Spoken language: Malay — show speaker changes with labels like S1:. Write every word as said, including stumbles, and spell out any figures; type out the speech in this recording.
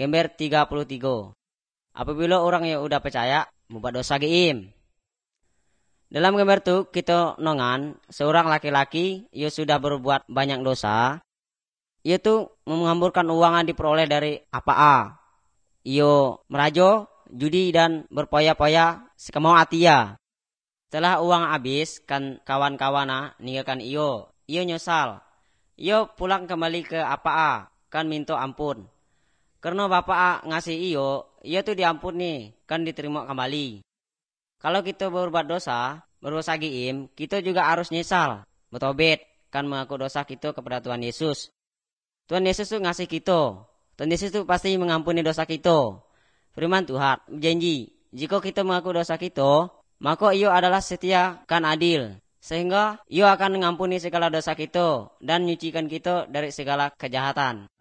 S1: Gambar tiga puluh tiga. Apabila orang yang udah percaya membuat dosa giim. Dalam gambar itu kita nongan seorang laki-laki ia sudah berbuat banyak dosa. Ia tu menghamburkan uang yang diperoleh dari apa a. Ia merajo, judi dan berpoya-poya sekemau hati ia. Setelah uang habis kan kawan-kawana ninggalkan ia. Ia nyesal. Ia pulang kembali ke apa a kan minta ampun. Karena bapak a ngasih iyo, ia tuh diampuni, kan diterima kembali. Kalau kita berbuat dosa, berdosa giim, kita juga harus nyesal, bertobat, kan mengaku dosa kita kepada Tuhan Yesus. Tuhan Yesus tuh ngasih kita. Tuhan Yesus tuh pasti mengampuni dosa kita. Firman Tuhan berjanji, jika kita mengaku dosa kita, maka ia adalah setia kan adil. Sehingga ia akan mengampuni segala dosa kita dan menyucikan kita dari segala kejahatan.